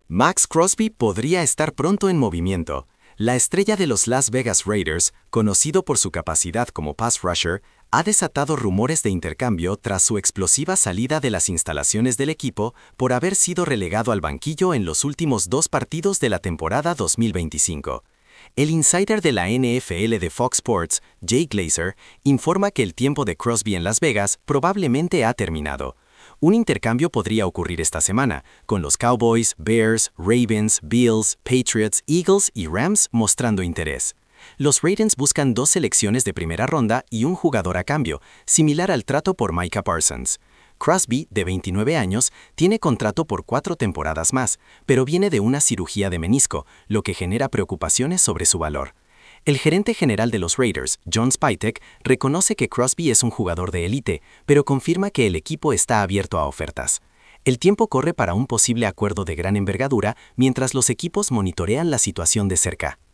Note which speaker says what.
Speaker 1: Max Crosby podría estar pronto en movimiento. La estrella de los Las Vegas Raiders, conocido por su capacidad como pass rusher, ha desatado rumores de intercambio tras su explosiva salida de las instalaciones del equipo por haber sido relegado al banquillo en los últimos 2 partidos de la temporada 2025. El insider de la NFL de Fox Sports, Jay Glazer, informa que el tiempo de Crosby en Las Vegas probablemente ha terminado. Un intercambio podría ocurrir esta semana, con los Cowboys, Bears, Ravens, Bills, Patriots, Eagles y Rams mostrando interés. Los Ravens buscan 2 selecciones de primera ronda y un jugador a cambio, similar al trato por Micah Parsons. Crosby, de 29 años, tiene contrato por 4 temporadas más, pero viene de una cirugía de menisco, lo que genera preocupaciones sobre su valor. El gerente general de los Raiders, John Spytek, reconoce que Crosby es un jugador de élite, pero confirma que el equipo está abierto a ofertas. El tiempo corre para un posible acuerdo de gran envergadura mientras los equipos monitorean la situación de cerca.